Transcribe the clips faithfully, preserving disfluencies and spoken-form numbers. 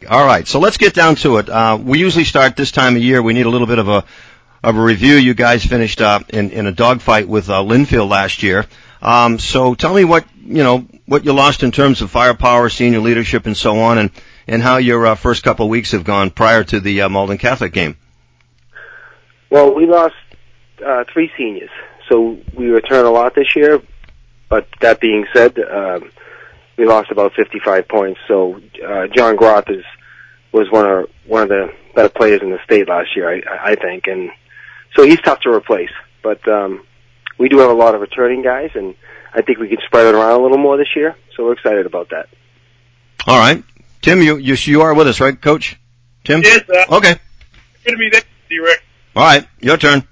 All right, so let's get down to it. Uh, we usually start this time of year. We need a little bit of a of a review. You guys finished uh, in in a dogfight with uh, Linfield last year. Um, so tell me what you know what you lost in terms of firepower, senior leadership, and so on, and and how your uh, first couple of weeks have gone prior to the uh, Malden Catholic game. Well, we lost uh, three seniors, so we returned a lot this year. But that being said, um, we lost about fifty-five points. So uh, John Groth is was one of one of the better players in the state last year, I, I think, and so he's tough to replace. But um, we do have a lot of returning guys, and I think we can spread it around a little more this year. So we're excited about that. All right, Tim, you you, you are with us, right, Coach? Tim? Yes. Uh, okay. Good to be there, Rick. All right, your turn.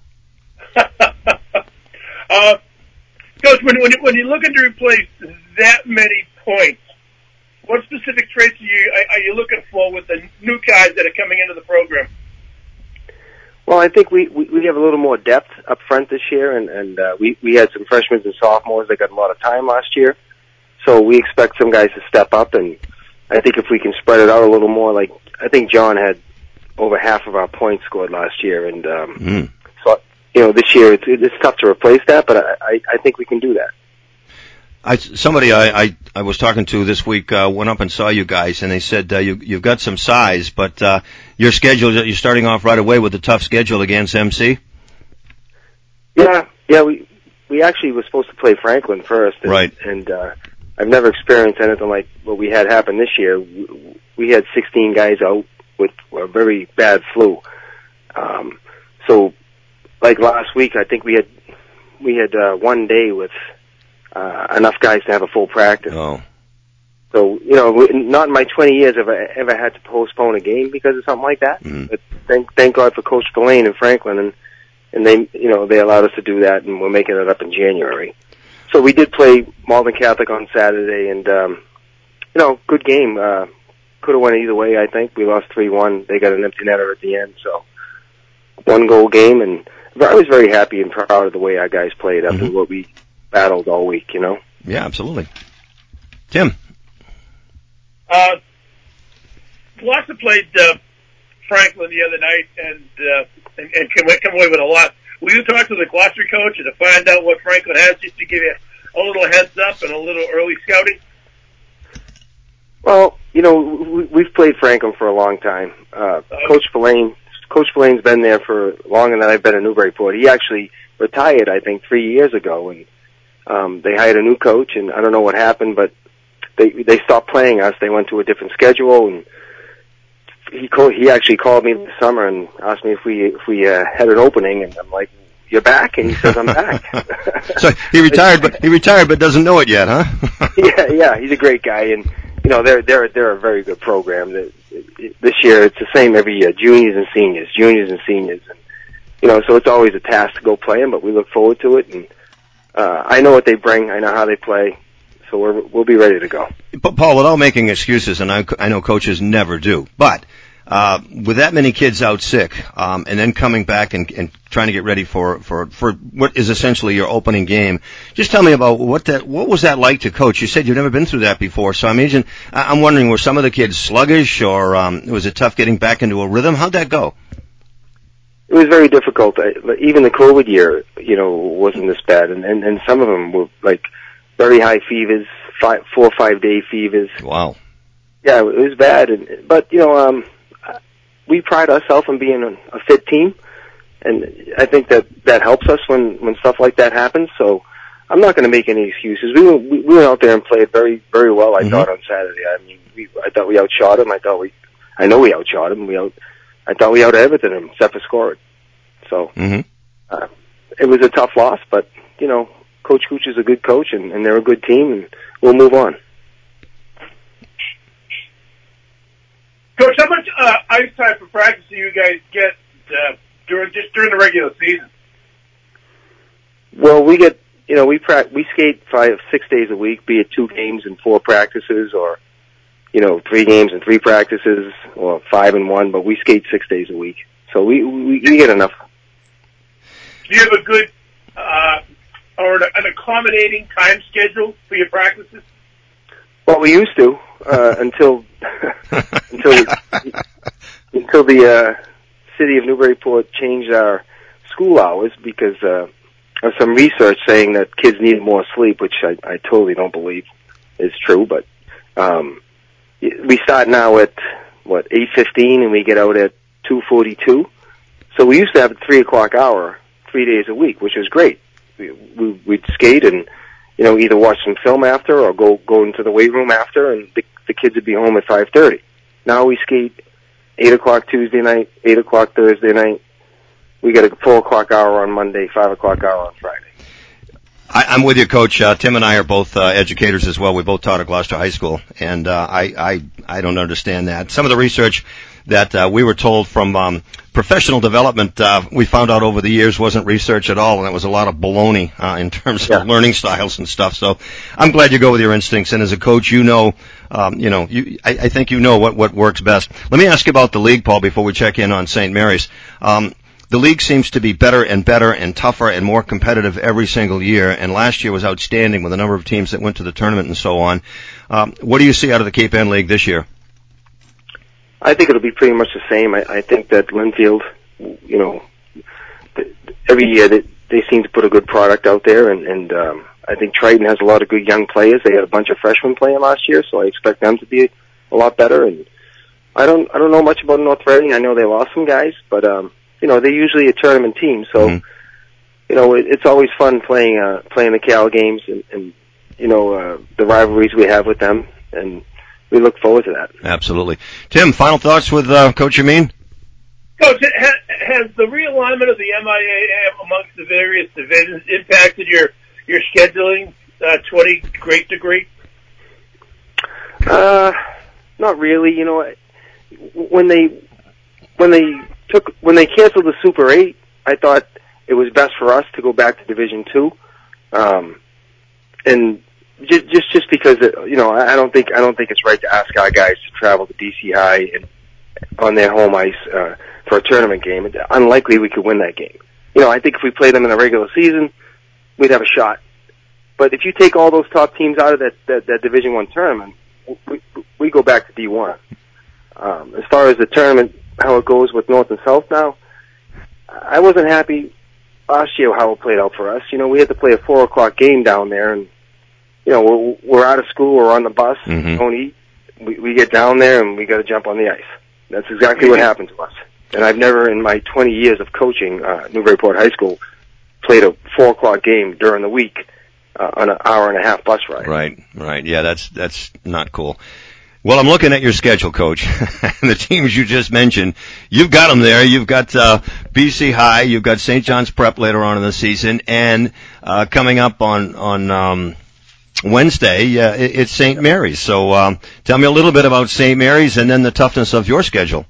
uh, Coach, when, when, when you're looking to replace that many points, what specific traits are you, are you looking for with the new guys that are coming into the program? Well, I think we, we, we have a little more depth up front this year, and, and uh, we, we had some freshmen and sophomores that got a lot of time last year. So we expect some guys to step up, and I think if we can spread it out a little more, like I think John had over half of our points scored last year, and um, mm. so you know this year it's, it's tough to replace that, but I, I, I think we can do that. I, somebody I, I, I was talking to this week uh, went up and saw you guys, and they said uh, you, you've got some size, but uh, your schedule, you're starting off right away with a tough schedule against M C? Yeah, yeah, we we actually were supposed to play Franklin first. And, right. And uh, I've never experienced anything like what we had happen this year. We, we had sixteen guys out with a very bad flu. Um, so, like last week, I think we had we had uh, one day with Uh, enough guys to have a full practice. Oh. So, you know, not in my twenty years have I ever had to postpone a game because of something like that. Mm. But thank, thank God for Coach Spillane and Franklin, and, and they, you know, they allowed us to do that, and we're making it up in January. So we did play Malden Catholic on Saturday, and, um, you know, good game. Uh, could have went either way, I think. We lost three one. They got an empty netter at the end, so one goal game, and I was very happy and proud of the way our guys played after mm-hmm. what we battled all week, you know? Yeah, absolutely. Tim? Uh, Gloucester played uh, Franklin the other night and, uh, and, and came, come away with a lot. Will you talk to the Gloucester coach and to find out what Franklin has, just to give you a little heads up and a little early scouting? Well, you know, we, we've played Franklin for a long time. Uh, okay. Coach Spillane, Coach Spillane's been there for longer than I've been in Newburyport. He actually retired, I think, three years ago, and Um, they hired a new coach, and I don't know what happened, but they they stopped playing us. They went to a different schedule, and he called, he actually called me this summer and asked me if we if we uh, had an opening, and I'm like, "You're back?" And he says, "I'm back." So he retired, but he retired, but doesn't know it yet, huh? yeah, yeah, he's a great guy, and you know they're they're they're a very good program. This year it's the same every year: juniors and seniors, juniors and seniors, and you know, so it's always a task to go play them, but we look forward to it. And Uh, I know what they bring. I know how they play, so we're, we'll be ready to go. But Paul, without making excuses, and I, I know coaches never do, but uh, with that many kids out sick, um, and then coming back and, and trying to get ready for, for, for what is essentially your opening game, just tell me about what that what was that like to coach? You said you've never been through that before, so I imagine I'm wondering, were some of the kids sluggish, or um, was it tough getting back into a rhythm? How'd that go? It was very difficult. Even the COVID year, you know, wasn't this bad, and and, and some of them were like very high fevers, five, four or five day fevers. Wow. Yeah, it was bad, and, but you know, um, we pride ourselves on being a, a fit team, and I think that that helps us when when stuff like that happens. So I'm not going to make any excuses. We went, we went out there and played very very well. I mm-hmm. thought on Saturday. I mean, we, I thought we outshot them. I thought we, I know we outshot them. We out. I thought we out Everton him, except for scoring. So mm-hmm. uh, it was a tough loss, but you know, Coach Gooch is a good coach, and, and they're a good team, and we'll move on. Coach, how much uh, ice time for practice do you guys get uh, during just during the regular season? Well, we get you know we pra- we skate five six days a week, be it two games and four practices, or you know three games and three practices, or five and one. But we skate six days a week, so we we, we get enough. Do you have a good uh, or an accommodating time schedule for your practices? Well, we used to uh, until until the uh, city of Newburyport changed our school hours because uh, of some research saying that kids need more sleep, which I, I totally don't believe is true. But um, we start now at what eight fifteen, and we get out at two forty-two. So we used to have a three o'clock hour three days a week, which was great. We, we, we'd skate and, you know, either watch some film after or go go into the weight room after, and the, the kids would be home at five thirty. Now we skate eight o'clock Tuesday night, eight o'clock Thursday night. We get a four o'clock hour on Monday, five o'clock hour on Friday. I, I'm with you, Coach. Uh, Tim and I are both uh, educators as well. We both taught at Gloucester High School, and uh, I, I I don't understand that. Some of the research that uh, we were told from um, professional development, uh, we found out over the years wasn't research at all, and it was a lot of baloney uh, in terms yeah. of learning styles and stuff. So I'm glad you go with your instincts, and as a coach, you know, um, you know, you, I, I think you know what, what works best. Let me ask you about the league, Paul, before we check in on Saint Mary's. Um, the league seems to be better and better and tougher and more competitive every single year, and last year was outstanding with a number of teams that went to the tournament and so on. Um, what do you see out of the Cape Ann League this year? I think it'll be pretty much the same. I, I think that Linfield, you know, th- every year they, they seem to put a good product out there, and, and um, I think Triton has a lot of good young players. They had a bunch of freshmen playing last year, so I expect them to be a lot better. And I don't, I don't know much about North Reading. I know they lost some guys, but um, you know, they're usually a tournament team, so mm-hmm. you know, it, it's always fun playing, uh, playing the Cal games, and, and you know, uh, the rivalries we have with them, and we look forward to that. Absolutely. Tim, final thoughts with uh, Coach Amin? Coach, ha- has the realignment of the M I A A amongst the various divisions impacted your your scheduling uh, to any great degree? Uh, not really. You know, when they when they took when they canceled the Super Eight, I thought it was best for us to go back to Division Two, um, and. Just, just, just because it, you know, I don't think I don't think it's right to ask our guys to travel to D C High and on their home ice uh, for a tournament game. It's unlikely we could win that game. You know, I think if we played them in the regular season, we'd have a shot. But if you take all those top teams out of that that, that Division One tournament, we, we go back to D one. Um, as far as the tournament, how it goes with North and South now, I wasn't happy last year how it played out for us. You know, we had to play a four o'clock game down there, and you know, we're, we're out of school, we're on the bus, mm-hmm. don't eat. We, we get down there and we got to jump on the ice. That's exactly what happened to us. And I've never, in my twenty years of coaching uh, Newburyport High School, played a four o'clock game during the week uh, on an hour and a half bus ride. Right, right. Yeah, that's that's not cool. Well, I'm looking at your schedule, Coach, and the teams you just mentioned. You've got them there. You've got uh, B C High. You've got Saint John's Prep later on in the season, and uh, coming up on on. Um, Wednesday, uh, it's Saint Mary's. So um, tell me a little bit about Saint Mary's and then the toughness of your schedule.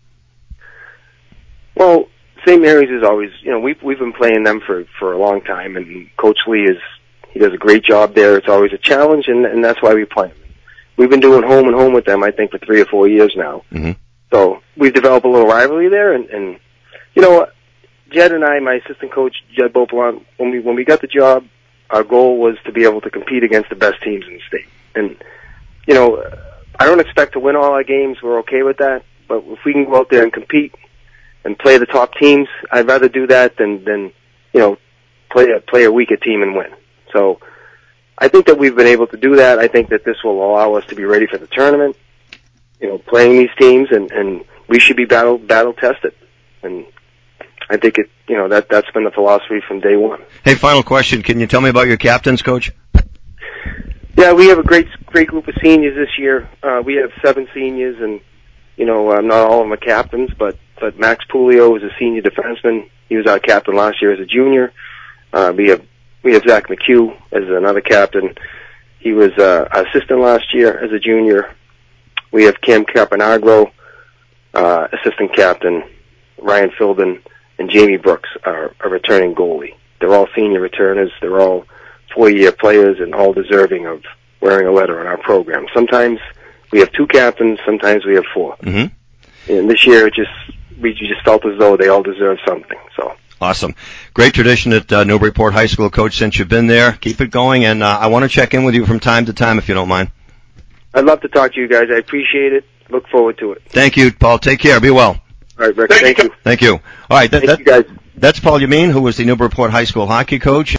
Well, Saint Mary's is always, you know, we've, we've been playing them for, for a long time, and Coach Lee is, he does a great job there. It's always a challenge, and, and that's why we play them. We've been doing home and home with them, I think, for three or four years now. Mm-hmm. So we've developed a little rivalry there, and, and you know, Jed and I, my assistant coach, Jed Beauplan, when we, when we got the job, our goal was to be able to compete against the best teams in the state. And, you know, I don't expect to win all our games. We're okay with that. But if we can go out there and compete and play the top teams, I'd rather do that than, than you know, play a, play a weaker team and win. So I think that we've been able to do that. I think that this will allow us to be ready for the tournament, you know, playing these teams, and, and we should be battle, battle tested. And I think it, you know, that, that's been the philosophy from day one. Hey, final question. Can you tell me about your captains, Coach? Yeah, we have a great, great group of seniors this year. Uh, we have seven seniors, and, you know, uh, not all of them are captains, but, but Max Pulio is a senior defenseman. He was our captain last year as a junior. Uh, we have, we have Zach McHugh as another captain. He was, uh, assistant last year as a junior. We have Cam Caponagro, uh, assistant captain, Ryan Filden, and Jamie Brooks are a returning goalie. They're all senior returners. They're all four-year players and all deserving of wearing a letter in our program. Sometimes we have two captains. Sometimes we have four. Mm-hmm. And this year, it just we just felt as though they all deserve something. So awesome, great tradition at uh, Newburyport High School, Coach. Since you've been there, keep it going. And uh, I want to check in with you from time to time, if you don't mind. I'd love to talk to you guys. I appreciate it. Look forward to it. Thank you, Paul. Take care. Be well. All right, Rick. Thank Thank you. you. Thank you. All right, that, Thank that, you, guys. that's Paul Yameen, who was the Newburyport High School hockey coach.